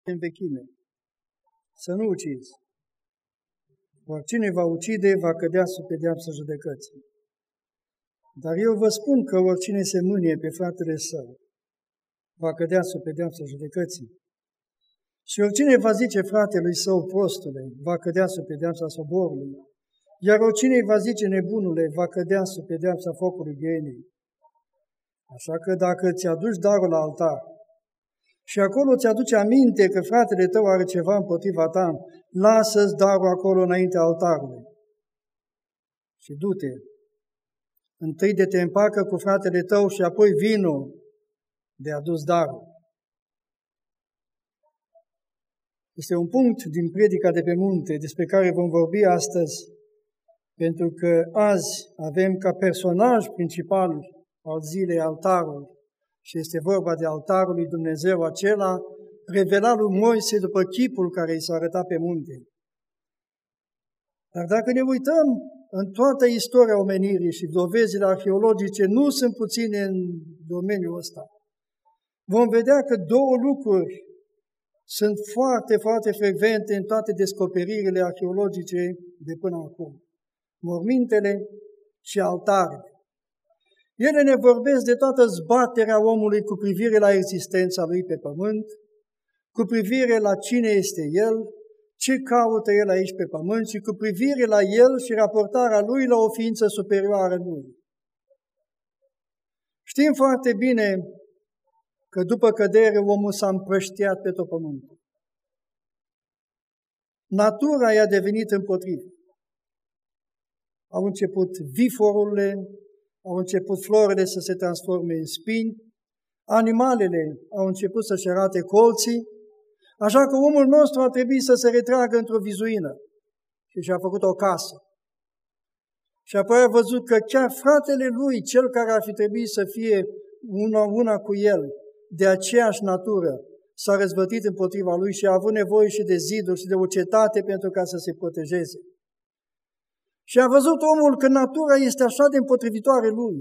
în vechime. Să nu ucizi. Oricine va ucide, va cădea sub pedeapsa judecății. Dar eu vă spun că oricine se mânie pe fratele său, va cădea sub pedeapsa judecății. Și oricine va zice fratelui său, prostule, va cădea sub pedeapsa soborului. Iar oricine va zice, nebunule, va cădea sub pedeapsa focului ghenei. Așa că dacă ți aduci darul la altar și acolo ți aduce aminte că fratele tău are ceva împotriva ta, lasă-ți darul acolo înaintea altarului. Și du-te. Întâi de te împacă cu fratele tău și apoi vino de adus darul. Este un punct din predica de pe munte despre care vom vorbi astăzi, pentru că azi avem ca personaj principal al zilei altarul și este vorba de altarul lui Dumnezeu, acela revelat lui Moise după chipul care i s-a arătat pe munte. Dar dacă ne uităm în toată istoria omenirii și dovezile arheologice nu sunt puține în domeniul ăsta, vom vedea că două lucruri sunt foarte, foarte frecvente în toate descoperirile arheologice de până acum. Mormintele și altarele. Ele ne vorbesc de toată zbaterea omului cu privire la existența lui pe pământ, cu privire la cine este el, ce caută el aici pe pământ și cu privire la el și raportarea lui la o ființă superioară lui. Știm foarte bine că după cădere omul s-a împrăștiat pe tot pământul. Natura i-a devenit împotrivă. Au început viforurile, au început florele să se transforme în spini, animalele au început să-și arate colții, așa că omul nostru a trebuit să se retragă într-o vizuină și și-a făcut o casă. Și apoi a văzut că chiar fratele lui, cel care ar fi trebuit să fie una cu el, de aceeași natură, s-a răzvătit împotriva lui și a avut nevoie și de ziduri și de o cetate pentru ca să se protejeze. Și a văzut omul că natura este așa de împotrivitoare lui,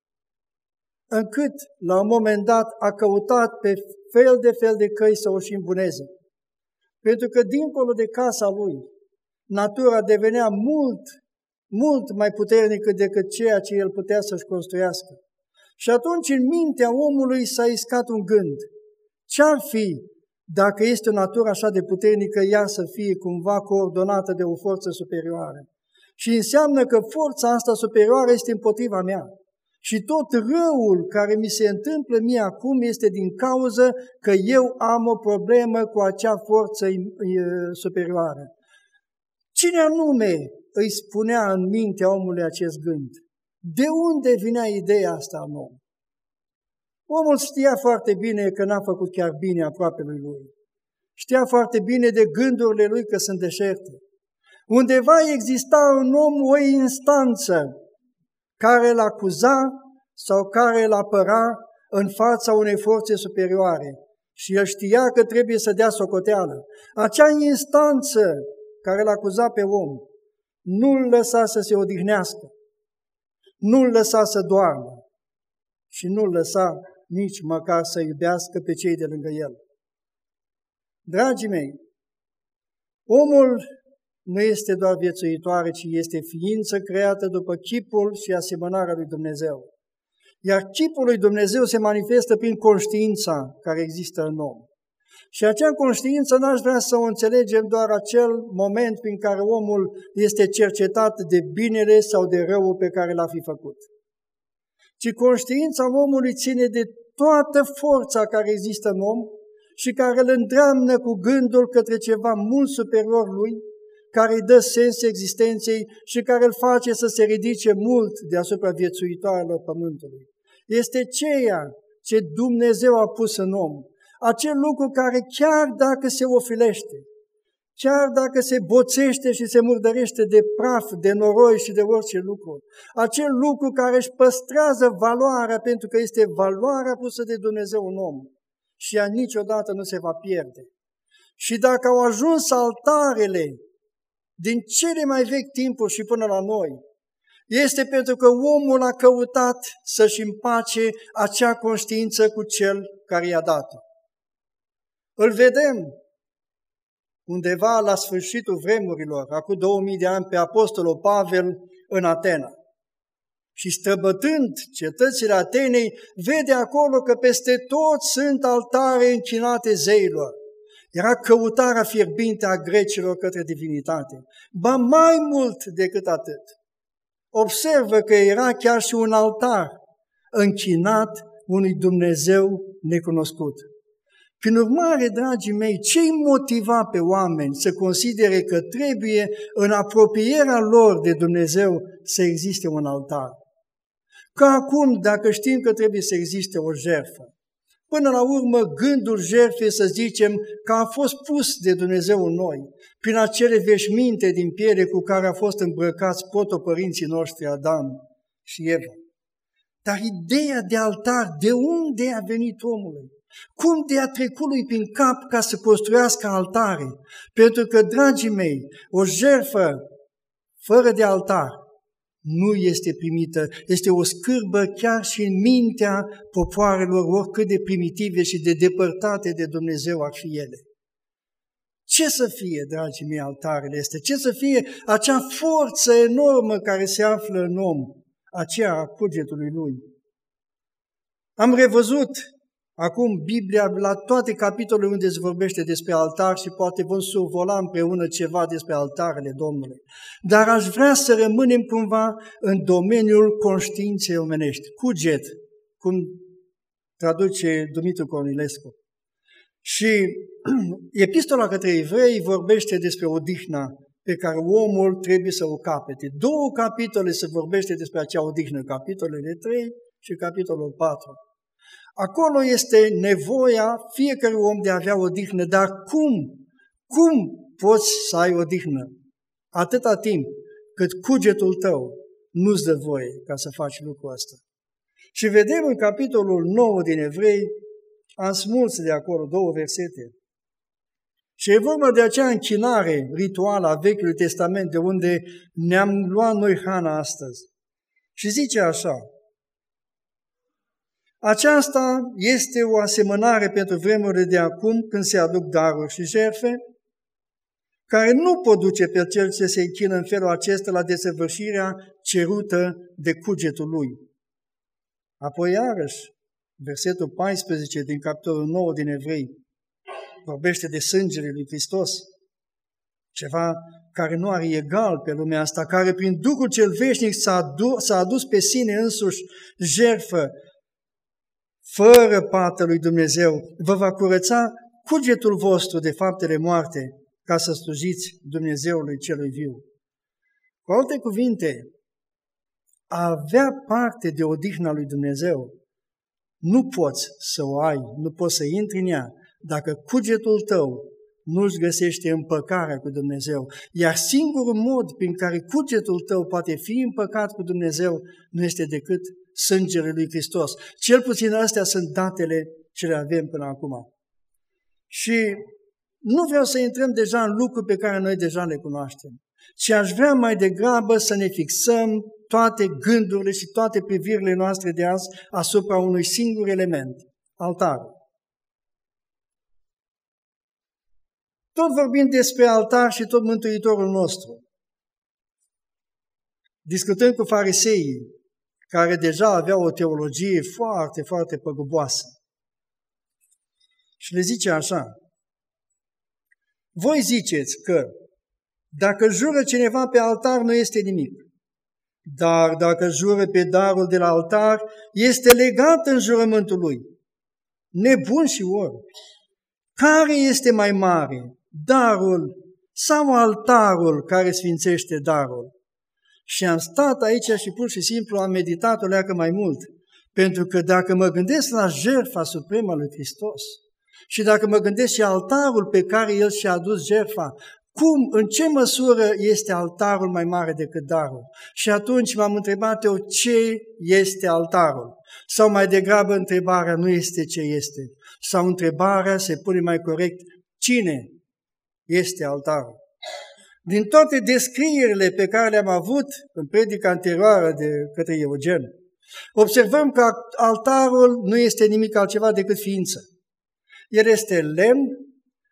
încât, la un moment dat, a căutat pe fel de căi să o și îmbuneze. Pentru că, dincolo de casa lui, natura devenea mult mai puternică decât ceea ce el putea să-și construiască. Și atunci, în mintea omului s-a iscat un gând. Ce-ar fi dacă este o natură așa de puternică, ea să fie cumva coordonată de o forță superioară? Și înseamnă că forța asta superioară este împotriva mea. Și tot răul care mi se întâmplă mie acum este din cauză că eu am o problemă cu acea forță superioară. Cine anume îi spunea în mintea omului acest gând? De unde vinea ideea asta în om? Omul știa foarte bine că n-a făcut chiar bine aproapelui lui. Știa foarte bine de gândurile lui că sunt deșerte. Undeva exista în om o instanță care îl acuza sau care îl apăra în fața unei forțe superioare. Și el știa că trebuie să dea socoteală. Acea instanță care îl acuza pe om nu îl lăsa să se odihnească, nu îl lăsa să doarmă și nu îl lăsa nici măcar să iubească pe cei de lângă el. Dragii mei, omul nu este doar viețuitoare, ci este ființă creată după chipul și asemănarea lui Dumnezeu. Iar chipul lui Dumnezeu se manifestă prin conștiința care există în om. Și acea conștiință n-aș vrea să o înțelegem doar acel moment prin care omul este cercetat de binele sau de răul pe care l-a fi făcut. Ci conștiința omului ține de toată forța care există în om și care îl îndreamnă cu gândul către ceva mult superior lui, care îi dă sens existenței și care îl face să se ridice mult deasupra viețuitoarelor pământului. Este ceea ce Dumnezeu a pus în om, acel lucru care chiar dacă se ofilește, chiar dacă se boțește și se murdărește de praf, de noroi și de orice lucru, acel lucru care își păstrează valoarea pentru că este valoarea pusă de Dumnezeu în om și ea niciodată nu se va pierde. Și dacă au ajuns altarele din cele mai vechi timpuri și până la noi, este pentru că omul a căutat să-și împace acea conștiință cu cel care i-a dat-o. Îl vedem undeva la sfârșitul vremurilor, acum 2000 de ani, pe apostolul Pavel în Atena. Și străbătând cetățile Atenei, vede acolo că peste tot sunt altare închinate zeilor. Era căutarea fierbinte a grecilor către divinitate. Ba mai mult decât atât, observă că era chiar și un altar închinat unui Dumnezeu necunoscut. Prin urmare, dragii mei, ce-i motiva pe oameni să considere că trebuie în apropierea lor de Dumnezeu să existe un altar? Că acum, dacă știm că trebuie să existe o jertfă, până la urmă gândul jertfei, să zicem, că a fost pus de Dumnezeu în noi, prin acele veșminte din piele cu care a fost îmbrăcați protopărinții noștri Adam și Eva. Dar ideea de altar, de unde a venit omului? Cum de a trecut lui prin cap ca să construiască altare? Pentru că, dragii mei, o jertfă fără de altar nu este primită, este o scârbă chiar și în mintea popoarelor, oricât de primitive și de depărtate de Dumnezeu ar fi ele. Ce să fie, dragii mei, altarele este? Ce să fie acea forță enormă care se află în om, aceea a cugetului lui? Am revăzut acum Biblia la toate capitolele unde se vorbește despre altar și poate vom survola împreună ceva despre altarele Domnului. Dar aș vrea să rămânem cumva în domeniul conștiinței omenești. Cuget, cum traduce Dumitru Cornilescu. Și epistola către evrei vorbește despre odihna pe care omul trebuie să o capete. 2 capitole se vorbește despre acea odihnă, capitolele 3 și capitolul 4. Acolo este nevoia fiecărui om de a avea odihnă, dar cum poți să ai odihnă? Atâta timp cât cugetul tău nu-ți dă voie ca să faci lucrul ăsta. Și vedem în capitolul 9 din Evrei, am smuls de acolo 2 versete. Și e vorba de acea închinare rituală a Vechiului Testament, de unde ne-am luat noi hrana astăzi. Și zice așa: aceasta este o asemănare pentru vremurile de acum, când se aduc daruri și jertfe, care nu pot duce pe cel ce se închină în felul acesta la desăvârșirea cerută de cugetul lui. Apoi iarăși, versetul 14 din capitolul 9 din Evrei, vorbește de sângele lui Hristos, ceva care nu are egal pe lumea asta, care prin Duhul cel veșnic s-a adus pe sine însuși jertfă, fără pată lui Dumnezeu, vă va curăța cugetul vostru de faptele moarte, ca să slujiți Dumnezeului celui viu. Cu alte cuvinte, a avea parte de odihna lui Dumnezeu, nu poți să o ai, nu poți să intri în ea, dacă cugetul tău nu-și găsește împăcarea cu Dumnezeu. Iar singurul mod prin care cugetul tău poate fi împăcat cu Dumnezeu nu este decât sângele lui Hristos. Cel puțin astea sunt datele ce le avem până acum. Și nu vreau să intrăm deja în lucruri pe care noi deja le cunoaștem, ci aș vrea mai degrabă să ne fixăm toate gândurile și toate privirile noastre de azi asupra unui singur element, altarul. Tot vorbind despre altar și tot Mântuitorul nostru, discutând cu fariseii, care deja aveau o teologie foarte, foarte păguboasă. Și le zice așa: voi ziceți că dacă jură cineva pe altar nu este nimic, dar dacă jură pe darul de la altar, este legat în jurământul lui. Nebun și orbi! Care este mai mare, darul sau altarul care sfințește darul? Și am stat aici și pur și simplu am meditat o leacă mai mult, pentru că dacă mă gândesc la jertfa supremă lui Hristos și dacă mă gândesc și altarul pe care El și-a adus jertfa, în ce măsură este altarul mai mare decât darul? Și atunci m-am întrebat eu, ce este altarul? Sau mai degrabă întrebarea nu este ce este, sau întrebarea se pune mai corect, cine este altarul? Din toate descrierile pe care le-am avut în predica anterioară de către Eugen, observăm că altarul nu este nimic altceva decât ființă. El este lemn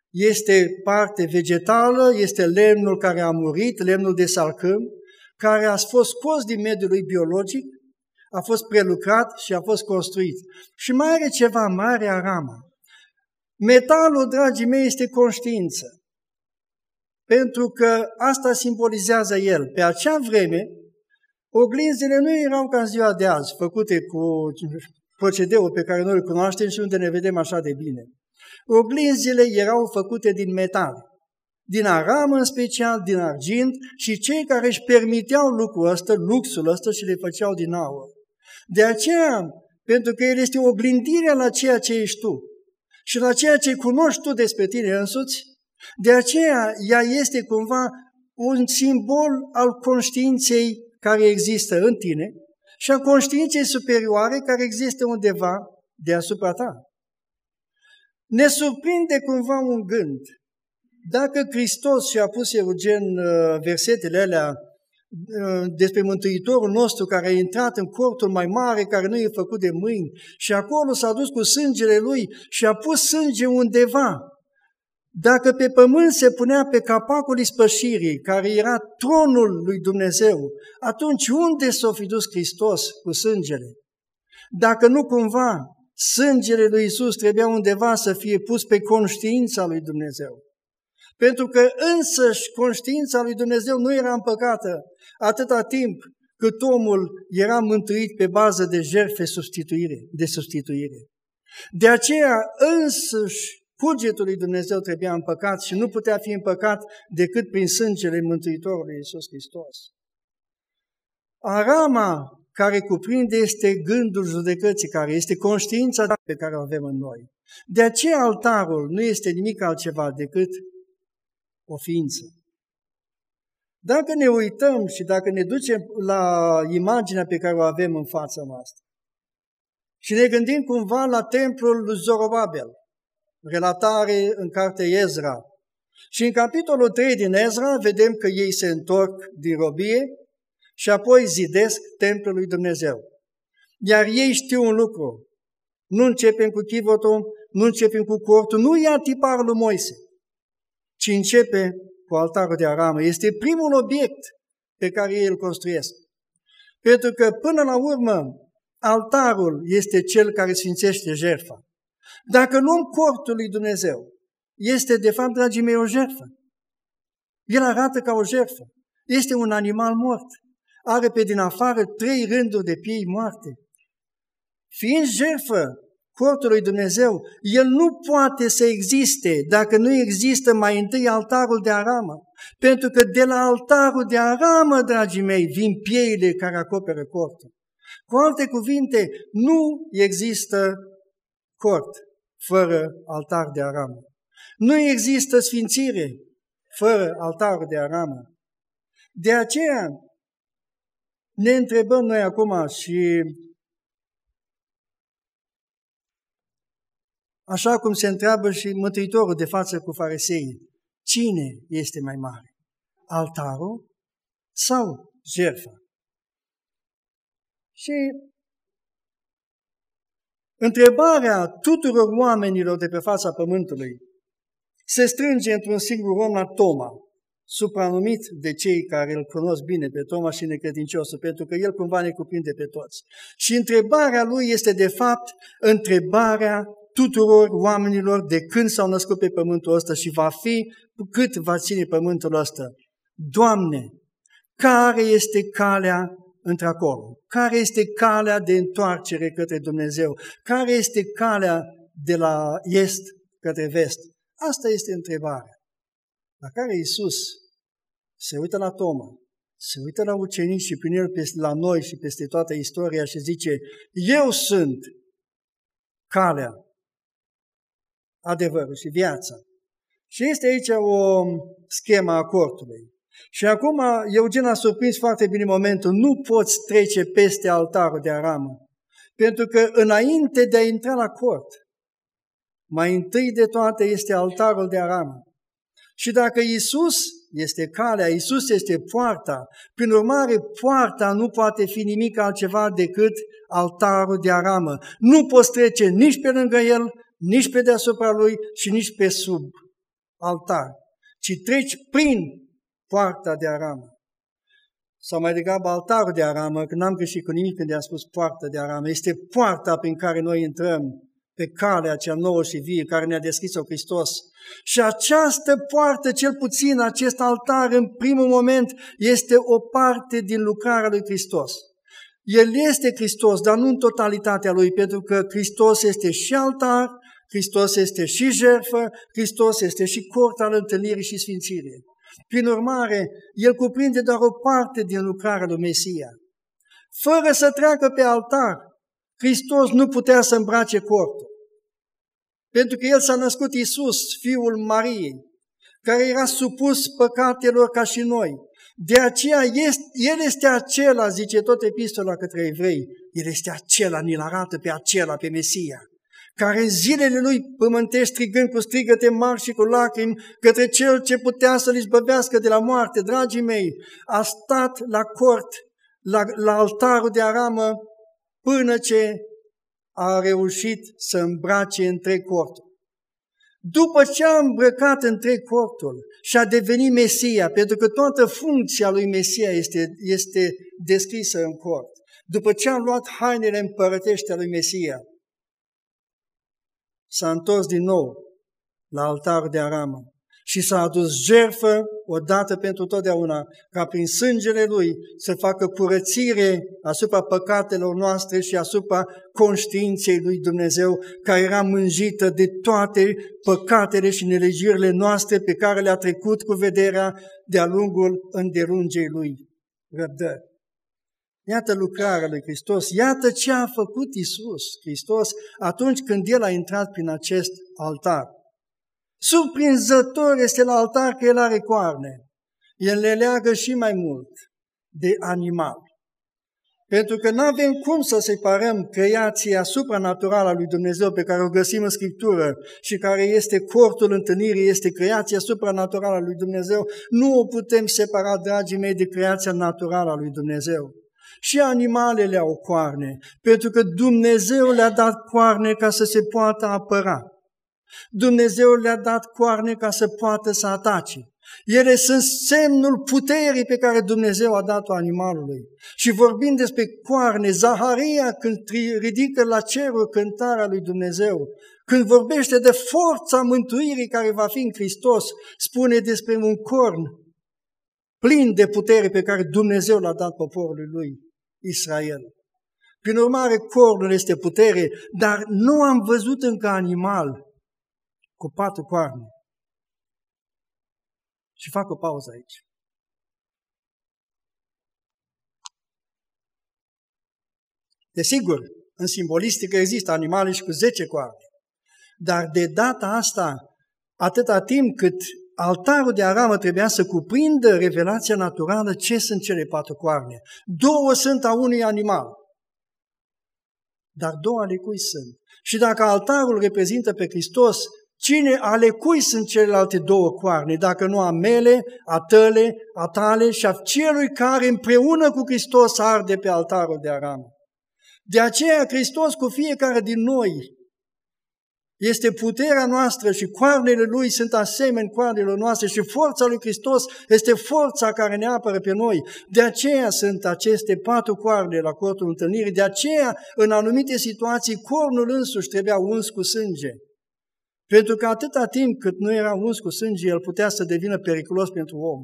este parte vegetală, este lemnul care a murit, lemnul de salcâm, care a fost scos din mediul lui biologic, a fost prelucrat și a fost construit. Și mai are ceva mare, arama. Metalul, dragii mei, este conștiință. Pentru că asta simbolizează el. Pe acea vreme, oglinzile nu erau ca în ziua de azi, făcute cu procedeul pe care noi îl cunoaștem și unde ne vedem așa de bine. Oglinzile erau făcute din metal, din aramă în special, din argint, și cei care își permiteau lucrul ăsta, luxul ăsta, și le făceau din aur. De aceea, pentru că el este oglindirea la ceea ce ești tu și la ceea ce cunoști tu despre tine însuți, de aceea ea este cumva un simbol al conștiinței care există în tine și a conștiinței superioare care există undeva deasupra ta. Ne surprinde cumva un gând. Dacă Hristos și-a pus Eugen versetele alea despre Mântuitorul nostru care a intrat în cortul mai mare, care nu e făcut de mâini, și acolo s-a dus cu sângele lui și a pus sânge undeva. Dacă pe pământ se punea pe capacul ispășirii, care era tronul lui Dumnezeu, atunci unde s-a fi dus Hristos cu sângele? Dacă nu cumva sângele lui Iisus trebuia undeva să fie pus pe conștiința lui Dumnezeu. Pentru că însăși conștiința lui Dumnezeu nu era împăcată atâta timp cât omul era mântuit pe bază de jertfe de substituire. De aceea însăși cugetul lui Dumnezeu trebuia împăcat și nu putea fi împăcat decât prin sângele Mântuitorului Iisus Hristos. Arama care cuprinde este gândul judecății, care este conștiința pe care o avem în noi. De aceea altarul nu este nimic altceva decât o ființă. Dacă ne uităm și dacă ne ducem la imaginea pe care o avem în fața noastră și ne gândim cumva la templul lui Zorobabel, relatare în cartea Ezra, și în capitolul 3 din Ezra vedem că ei se întorc din robie și apoi zidesc templul lui Dumnezeu. Iar ei știu un lucru: nu începem cu chivotul, nu începem cu cortul, nu ia tiparul lui Moise, ci începe cu altarul de aramă. Este primul obiect pe care ei îl construiesc. Pentru că, până la urmă, altarul este cel care sfințește jertfa. Dacă luăm cortul lui Dumnezeu, este, de fapt, dragii mei, o jertfă. El arată ca o jertfă. Este un animal mort. Are pe din afară 3 rânduri de piei moarte. Fiind jertfă, cortul lui Dumnezeu, el nu poate să existe dacă nu există mai întâi altarul de aramă. Pentru că de la altarul de aramă, dragii mei, vin pieile care acoperă cortul. Cu alte cuvinte, nu există cort fără altar de aramă. Nu există sfințire fără altarul de aramă. De aceea ne întrebăm noi acum și așa cum se întreabă și Mântuitorul de față cu fariseii: cine este mai mare? Altarul sau jertfa? Și întrebarea tuturor oamenilor de pe fața pământului se strânge într-un singur om, la Toma, supranumit de cei care îl cunosc bine pe Toma și necredinciosul, pentru că el cumva ne cuprinde pe toți. Și întrebarea lui este, de fapt, întrebarea tuturor oamenilor de când s-au născut pe pământul ăsta și va fi cât va ține pământul ăsta. Doamne, care este calea într-acolo? Care este calea de întoarcere către Dumnezeu? Care este calea de la est către vest? Asta este întrebarea la care Iisus se uită la Toma, se uită la ucenici și prin el la noi și peste toată istoria și zice: eu sunt calea, adevărul și viața. Și este aici o schemă a cortului. Și acum Eugen a surprins foarte bine momentul: nu poți trece peste altarul de aramă, pentru că înainte de a intra la cort, mai întâi de toate este altarul de aramă. Și dacă Iisus este calea, Iisus este poarta, prin urmare poarta nu poate fi nimic altceva decât altarul de aramă. Nu poți trece nici pe lângă el, nici pe deasupra lui și nici pe sub altar, ci treci prin poarta de aramă. Sau mai degrabă altarul de aramă, că n-am greșit cu nimic când i-am spus poartă de aramă. Este poarta prin care noi intrăm pe calea cea nouă și vie, care ne-a deschis-o Hristos. Și această poartă, cel puțin acest altar, în primul moment, este o parte din lucrarea lui Hristos. El este Hristos, dar nu în totalitatea Lui, pentru că Hristos este și altar, Hristos este și jertfă, Hristos este și cort al întâlnirii și sfințirii. Prin urmare, El cuprinde doar o parte din lucrarea lui Mesia. Fără să treacă pe altar, Hristos nu putea să îmbrace cortul. Pentru că El s-a născut Iisus, Fiul Mariei, care era supus păcatelor ca și noi. De aceea El este acela, zice tot epistola către evrei, El este acela, ni-l arată pe acela, pe Mesia, care în zilele Lui pământești strigând cu strigăte mari și cu lacrimi către Cel ce putea să-L izbăvească de la moarte, dragii mei, a stat la cort, la altarul de aramă, până ce a reușit să îmbrace întreg cortul. După ce a îmbrăcat întreg cortul și a devenit Mesia, pentru că toată funcția lui Mesia este descrisă în cort, după ce a luat hainele împărătește a lui Mesia, s-a întors din nou la altarul de aramă și s-a adus jertfă odată pentru totdeauna, ca prin sângele Lui să facă curățire asupra păcatelor noastre și asupra conștiinței lui Dumnezeu, care era mânjită de toate păcatele și nelegiurile noastre pe care le-a trecut cu vederea de-a lungul îndelungei Lui răbdări. Iată lucrarea lui Hristos, iată ce a făcut Iisus Hristos atunci când El a intrat prin acest altar. Surprinzător este la altar că El are coarne. El le leagă și mai mult de animal. Pentru că nu avem cum să separăm creația supranaturală a lui Dumnezeu pe care o găsim în Scriptură și care este cortul întâlnirii, este creația supranaturală a lui Dumnezeu. Nu o putem separa, dragii mei, de creația naturală a lui Dumnezeu. Și animalele au coarne, pentru că Dumnezeu le-a dat coarne ca să se poată apăra. Dumnezeu le-a dat coarne ca să poată să atace. Ele sunt semnul puterii pe care Dumnezeu a dat-o animalului. Și vorbind despre coarne, Zaharia, când ridică la cerul cântarea lui Dumnezeu, când vorbește de forța mântuirii care va fi în Hristos, spune despre un corn plin de putere pe care Dumnezeu l-a dat poporului lui Israel. Prin urmare, cornul este putere, dar nu am văzut încă animal cu 4 coarne. Și fac o pauză aici. Desigur, în simbolistică există animale și cu 10 coarne. Dar de data asta, atâta timp cât altarul de aramă trebuia să cuprindă revelația naturală, ce sunt cele 4 coarne? 2 sunt a unui animal. Dar 2 ale cui sunt? Și dacă altarul reprezintă pe Hristos, ale cui sunt celelalte 2 coarne? Dacă nu a mele, a tăle, a tale și a celui care împreună cu Hristos arde pe altarul de aramă. De aceea Hristos cu fiecare din noi este puterea noastră și coarnele Lui sunt asemeni coarnelor noastre și forța lui Hristos este forța care ne apără pe noi. De aceea sunt aceste 4 coarne la cortul întâlnirii, de aceea în anumite situații cornul însuși trebuia uns cu sânge. Pentru că atâta timp cât nu era uns cu sânge, el putea să devină periculos pentru om.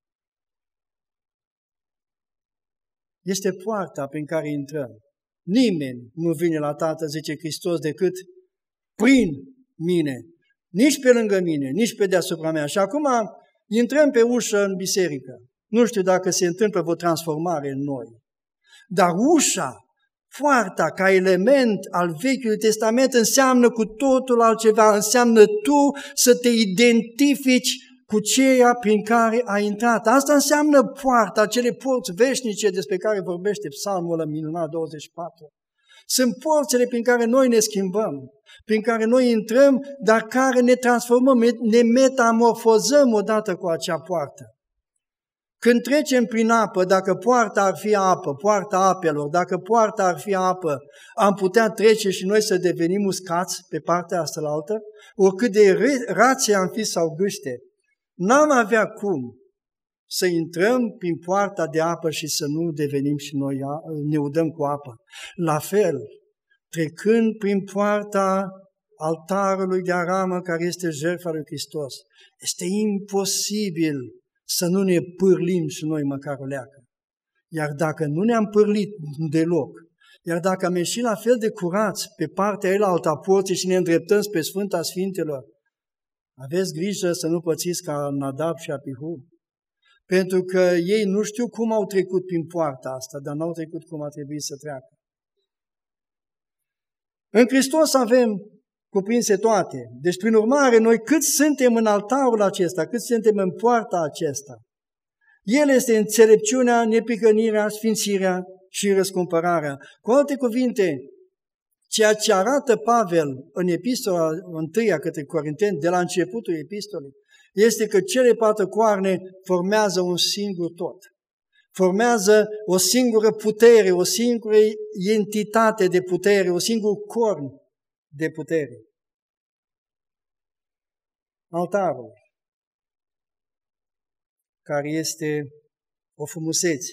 Este poarta prin care intrăm. Nimeni nu vine la Tatăl, zice Hristos, decât prin mine, nici pe lângă mine, nici pe deasupra mea. Și acum intrăm pe ușă în biserică. Nu știu dacă se întâmplă o transformare în noi. Dar ușa, poarta, ca element al Vechiului Testament, înseamnă cu totul altceva. Înseamnă tu să te identifici cu ceea prin care ai intrat. Asta înseamnă poarta, acele porți veșnice despre care vorbește Psalmul minunat 24. Sunt porțile prin care noi ne schimbăm, prin care noi intrăm, dar care ne transformăm, ne metamorfozăm odată cu acea poartă. Când trecem prin apă, dacă poarta ar fi apă, poarta apelor, dacă poarta ar fi apă, am putea trece și noi să devenim uscați pe partea asta la altă? Oricât de rațe am fi sau gâște, n-am avea cum să intrăm prin poarta de apă și să nu devenim și noi, ne udăm cu apă. La fel, trecând prin poarta altarului de aramă care este jertfa lui Hristos, este imposibil să nu ne pârlim și noi măcar o leacă. Iar dacă nu ne-am pârlit deloc, iar dacă am ieșit la fel de curați pe partea elaltă a porții și ne îndreptăm spre Sfânta Sfintelor, aveți grijă să nu pățiți ca Nadab și Abihu, pentru că ei nu știu cum au trecut prin poarta asta, dar n-au trecut cum a trebuit să treacă. În Hristos avem cuprinse toate. Deci, prin urmare, noi cât suntem în altarul acesta, cât suntem în poarta acesta, El este înțelepciunea, neprihănirea, sfințirea și răscumpărarea. Cu alte cuvinte, ceea ce arată Pavel în epistola 1 către Corinteni, de la începutul epistolei, este că cele 4 coarne formează un singur tot. Formează o singură putere, o singură entitate de putere, un singur corn de putere. Altarul, care este o frumusețe.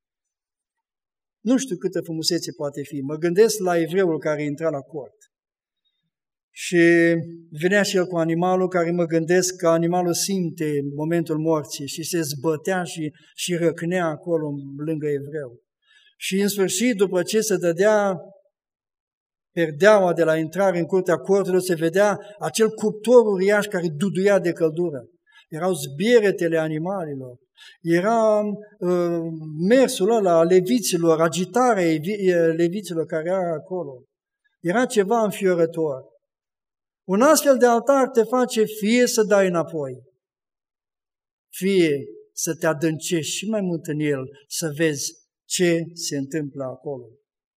Nu știu câtă frumusețe poate fi. Mă gândesc la evreul care intra la cort. Și venea și el cu animalul, care mă gândesc că animalul simte momentul morții și se zbătea și răcnea acolo lângă evreu. Și în sfârșit, după ce se dădea perdeaua de la intrare în curtea cortului, se vedea acel cuptor uriaș care duduia de căldură. Erau zbieretele animalelor, era mersul ăla a leviților, agitarea leviților care era acolo. Era ceva înfiorător. Un astfel de altar te face fie să dai înapoi, fie să te adâncești și mai mult în el, să vezi ce se întâmplă acolo.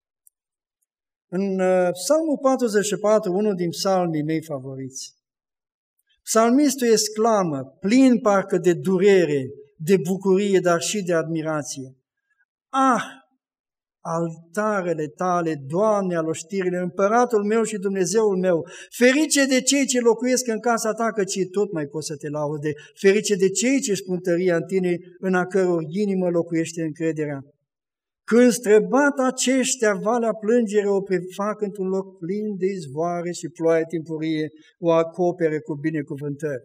În Psalmul 44, unul din psalmii mei favoriți, psalmistul exclamă, plin parcă de durere, de bucurie, dar și de admirație: Ah, altarele tale, Doamne al oștirilor, Împăratul meu și Dumnezeul meu, ferice de cei ce locuiesc în casa ta, căci tot mai poți să te laude, ferice de cei ce își pun tăria în tine, în a căror inimă locuiește încrederea. Când străbat aceștia, valea plângere o prefac într-un loc plin de izvoare și ploaia timpurie o acopere cu binecuvântări.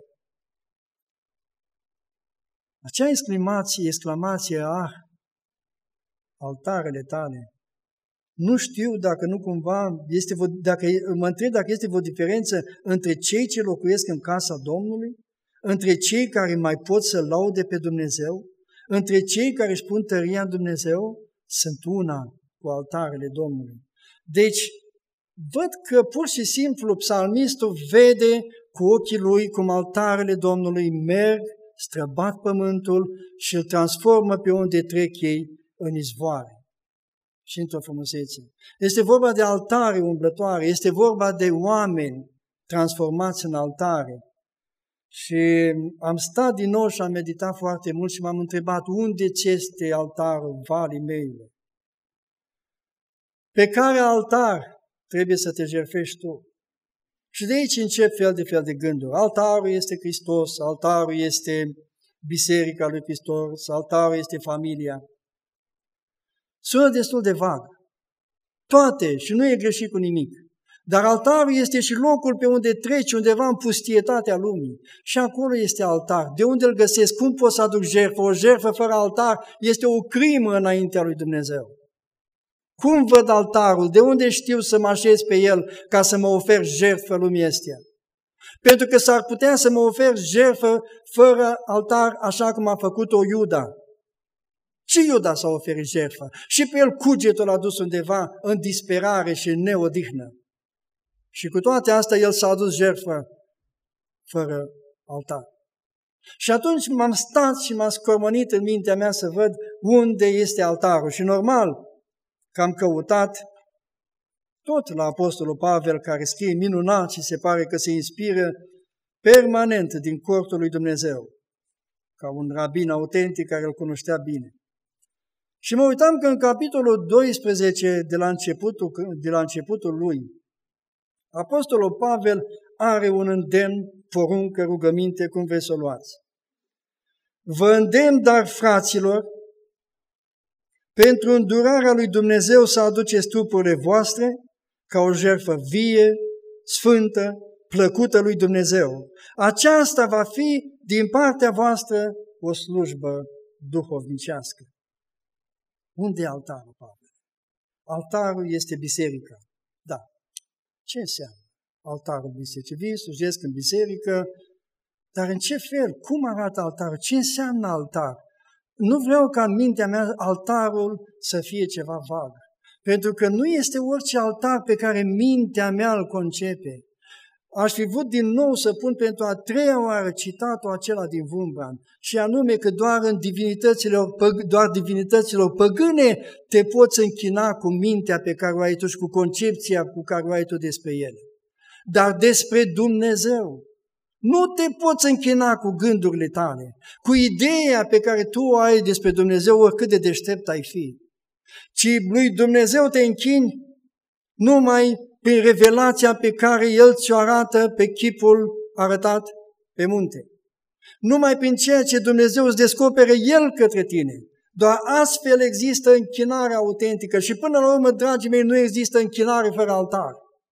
Acea exclamație, ah, altarele tale, nu știu dacă nu cumva, mă întreb dacă este o diferență între cei ce locuiesc în casa Domnului, între cei care mai pot să laude pe Dumnezeu, între cei care își pun tăria în Dumnezeu. Sunt una cu altarele Domnului. Deci, văd că pur și simplu psalmistul vede cu ochii lui cum altarele Domnului merg, străbat pământul și îl transformă pe unde trec ei în izvoare și într-o frumusețe. Este vorba de altare umblătoare, este vorba de oameni transformați în altare. Și am stat din nou și am meditat foarte mult și m-am întrebat, unde ți este altarul valii meile? Pe care altar trebuie să te jertfești tu? Și de aici încep fel de gânduri. Altarul este Hristos, altarul este Biserica lui Hristos, altarul este familia. Sună destul de vag. Toate, și nu e greșit cu nimic. Dar altarul este și locul pe unde treci undeva în pustietatea lumii. Și acolo este altar. De unde îl găsesc? Cum pot să aduc jertfă? O jertfă fără altar este o crimă înaintea lui Dumnezeu. Cum văd altarul? De unde știu să mă așez pe el ca să mă ofer jertfă lumii astea? Pentru că s-ar putea să mă ofer jertfă fără altar, așa cum a făcut-o Iuda. Și Iuda s-a oferit jertfă. Și pe el cugetul a dus undeva în disperare și în neodihnă. Și cu toate astea el s-a adus jertfă fără altar. Și atunci m-am stat și m-am scormonit în mintea mea să văd unde este altarul. Și normal că am căutat tot la Apostolul Pavel, care scrie minunat și se pare că se inspiră permanent din cortul lui Dumnezeu. ca un rabin autentic care îl cunoștea bine. Și mă uitam că în capitolul 12, de la începutul lui, Apostolul Pavel are un îndemn, poruncă, rugăminte, cum vreți să o luați. Vă îndemn, dar, fraților, pentru îndurarea lui Dumnezeu să aduceți trupurile voastre ca o jertfă vie, sfântă, plăcută lui Dumnezeu. Aceasta va fi din partea voastră o slujbă duhovnicească. Unde e altarul, Pavel? Altarul este biserica. Da. Ce înseamnă altarul bisericii? Vii, slujesc în biserică, dar în ce fel? Cum arată altarul? Ce înseamnă altar? Nu vreau ca în mintea mea altarul să fie ceva vag. Pentru că nu este orice altar pe care mintea mea îl concepe. Aș fi vrut din nou să pun pentru a treia oară citatul acela din Wurmbrand, și anume că doar divinităților păgâne te poți închina cu mintea pe care o ai tu și cu concepția cu care o ai tu despre ele. Dar despre Dumnezeu nu te poți închina cu gândurile tale, cu ideea pe care tu o ai despre Dumnezeu, oricât de deștept ai fi, ci lui Dumnezeu te închini numai prin revelația pe care El ți-o arată pe chipul arătat pe munte. Numai prin ceea ce Dumnezeu îți descopere El către tine. Doar astfel există închinarea autentică și până la urmă, dragii mei, nu există închinare fără altar.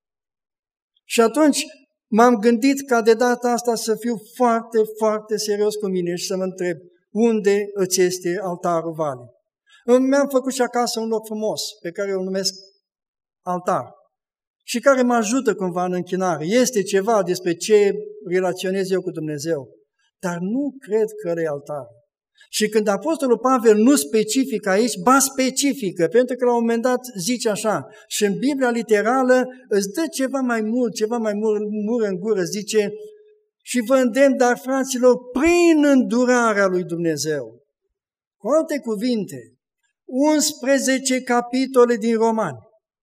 Și atunci m-am gândit ca de data asta să fiu foarte, foarte serios cu mine și să mă întreb unde îți este altarul Vale. Mi-am făcut și acasă un loc frumos pe care îl numesc altar și care mă ajută cumva în închinare. Este ceva despre ce relaționez eu cu Dumnezeu, dar nu cred că e altar. Și când Apostolul Pavel nu specifică aici, ba specifică, pentru că la un moment dat zice așa, și în Biblia literală îți dă ceva mai mult în gură, zice, și vă îndemn, dar fraților, prin îndurarea lui Dumnezeu. Cu alte cuvinte, 11 capitole din Romani,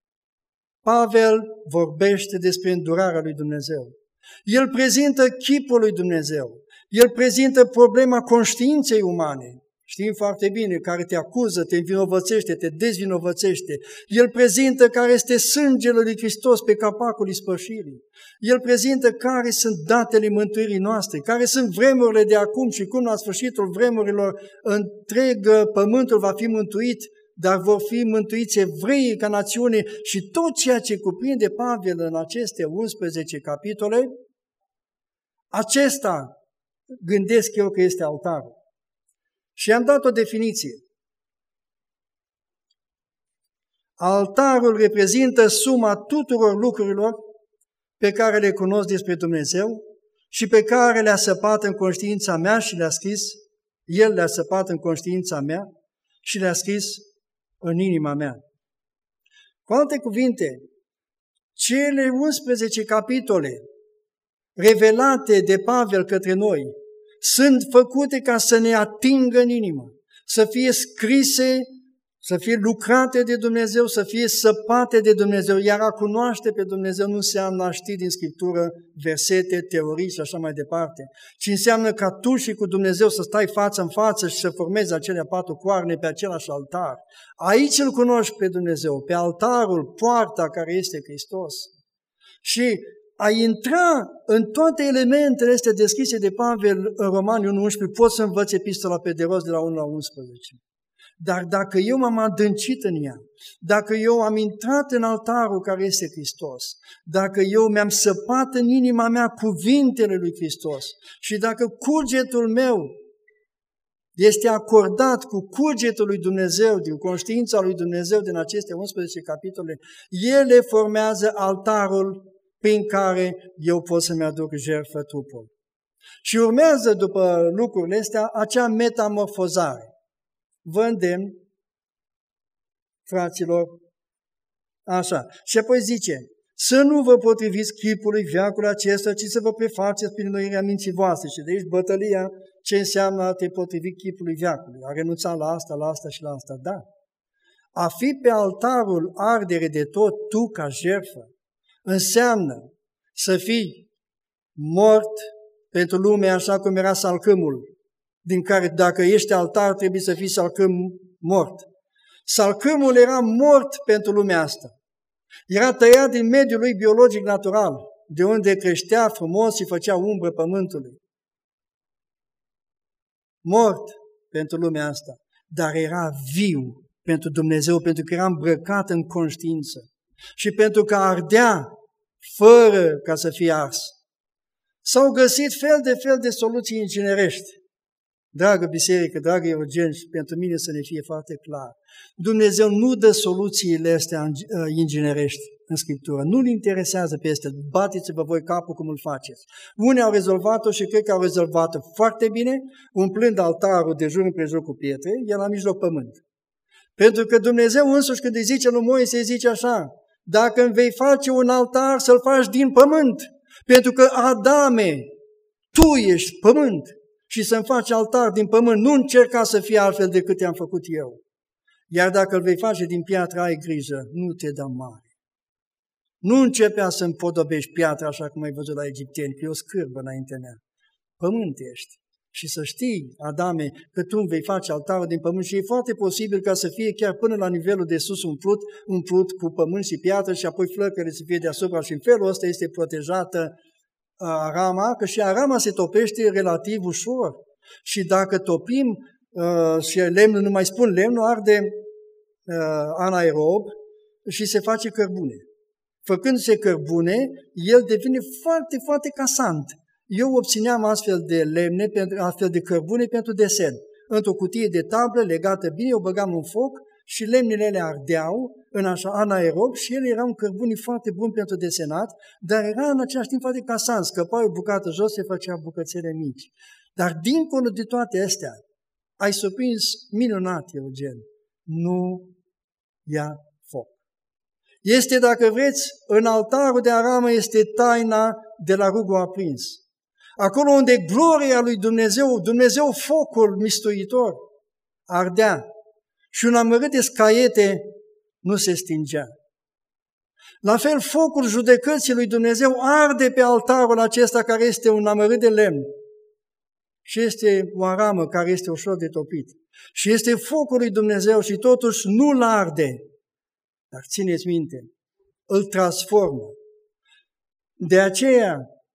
Pavel vorbește despre îndurarea lui Dumnezeu. El prezintă chipul lui Dumnezeu. El prezintă problema conștiinței umane. Știm foarte bine, care te acuză, te învinovățește, te dezvinovățește. El prezintă care este sângele lui Hristos pe capacul ispășirii. El prezintă care sunt datele mântuirii noastre, care sunt vremurile de acum și cum la sfârșitul vremurilor întreg pământul va fi mântuit, dar vor fi mântuiți evreii ca națiune și tot ceea ce cuprinde Pavel în aceste 11 capitole, acesta gândesc eu că este altarul. Și am dat o definiție. Altarul reprezintă suma tuturor lucrurilor pe care le cunosc despre Dumnezeu și pe care le-a săpat în conștiința mea și le-a scris, El le-a săpat în conștiința mea și le-a scris în inima mea. Cu alte cuvinte, cele 11 capitole revelate de Pavel către noi sunt făcute ca să ne atingă în inimă, să fie scrise, să fie lucrate de Dumnezeu, să fie săpate de Dumnezeu, iar a cunoaște pe Dumnezeu nu înseamnă a ști din Scriptură versete, teorii și așa mai departe, ci înseamnă ca tu și cu Dumnezeu să stai față în față și să formezi acele 4 coarne pe același altar. Aici îl cunoști pe Dumnezeu, pe altarul, poarta care este Hristos. Și a intra în toate elementele astea deschise de Pavel în Romani 1:11, pot să învăț epistola pe de rost de la 1 la 11. Dar dacă eu m-am adâncit în ea, dacă eu am intrat în altarul care este Hristos, dacă eu mi-am săpat în inima mea cuvintele lui Hristos și dacă cugetul meu este acordat cu cugetul lui Dumnezeu, din conștiința lui Dumnezeu din aceste 11 capitole, ele formează altarul prin care eu pot să-mi aduc jertfă trupul. Și urmează după lucrurile astea acea metamorfozare. Vă îndemn, fraților, așa, și apoi zice, să nu vă potriviți chipului veacului acesta, ci să vă prefaceți prin înnoirea minții voastre. Și de aici bătălia ce înseamnă a te potrivi chipului veacului, a renunța la asta și la asta. Da, a fi pe altarul ardere de tot tu ca jertfă, înseamnă să fii mort pentru lume așa cum era salcâmul, din care dacă ești altar trebuie să fii salcâm mort. Salcâmul era mort pentru lumea asta. Era tăiat din mediul lui biologic natural, de unde creștea frumos și făcea umbră pământului. Mort pentru lumea asta, dar era viu pentru Dumnezeu, pentru că era îmbrăcat în conștiință și pentru că ardea fără ca să fie ars. S-au găsit fel de soluții inginerești. Dragă biserică, dragă Eugen, și pentru mine să ne fie foarte clar, Dumnezeu nu dă soluțiile astea inginerești în Scriptură. Nu-L interesează pe astea, bateți-vă voi capul cum îl faceți. Unii au rezolvat-o și cred că au rezolvat-o foarte bine, umplând altarul de jur împrejur cu pietre, el la mijloc pământ. Pentru că Dumnezeu însuși când îi zice lui Moise, îi zice așa, dacă îmi vei face un altar, să-l faci din pământ, pentru că Adame, tu ești pământ și să-mi faci altar din pământ, nu încerca să fie altfel decât te-am făcut eu. Iar dacă îl vei face din piatră, ai grijă, nu te dă mare. Nu începea să împodobești piatra așa cum ai văzut la egipteni, că e o scârbă înaintea mea. Pământ ești. Și să știi, Adame, că tu îmi vei face altarul din pământ și e foarte posibil ca să fie chiar până la nivelul de sus umplut cu pământ și piatră și apoi flori care să fie deasupra și în felul ăsta este protejată arama, că și arama se topește relativ ușor. Și dacă topim și lemnul, nu mai spun lemnul, arde anaerob și se face cărbune. Făcându-se cărbune, el devine foarte, foarte casant. Eu obțineam astfel de lemne, astfel de cărbune pentru desen. Într-o cutie de tablă legată bine, o băgam în foc și lemnele ele ardeau în așa anaerob și ele erau un cărbune foarte bun pentru desenat, dar era în același timp foarte casant. Scăpai o bucată jos, se făcea bucățele mici. Dar dincolo de toate astea, ai surprins minunat, Eugen, nu ia foc. Este, dacă vreți, în altarul de aramă este taina de la rugul aprins. Acolo unde gloria lui Dumnezeu, Dumnezeu focul mistuitor, ardea și un amărât de scaiete nu se stingea. La fel, focul judecății lui Dumnezeu arde pe altarul acesta care este un amărât de lemn și este o aramă care este ușor de topit. Și este focul lui Dumnezeu și totuși nu-l arde. Dar țineți minte, îl transformă. De aceea,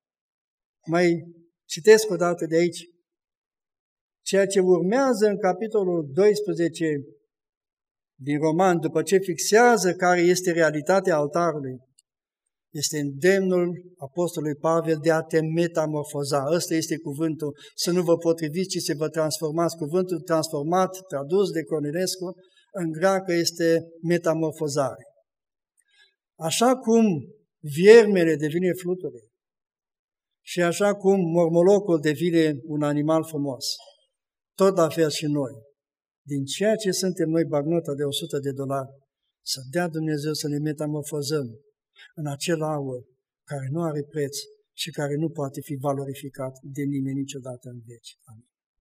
mai citesc o dată de aici, ceea ce urmează în capitolul 12 din Roman, după ce fixează care este realitatea altarului, este îndemnul Apostolului Pavel de a te metamorfoza. Ăsta este cuvântul, să nu vă potriviți, ci să vă transformați. Cuvântul transformat, tradus de Cornilescu, în greacă este metamorfozare. Așa cum viermele devine fluture și așa cum mormolocul devine un animal frumos, tot la fel și noi. Din ceea ce suntem noi, bagnota de $100, să dea Dumnezeu să ne metamorfozăm în acel aur care nu are preț și care nu poate fi valorificat de nimeni niciodată în veci. Amin.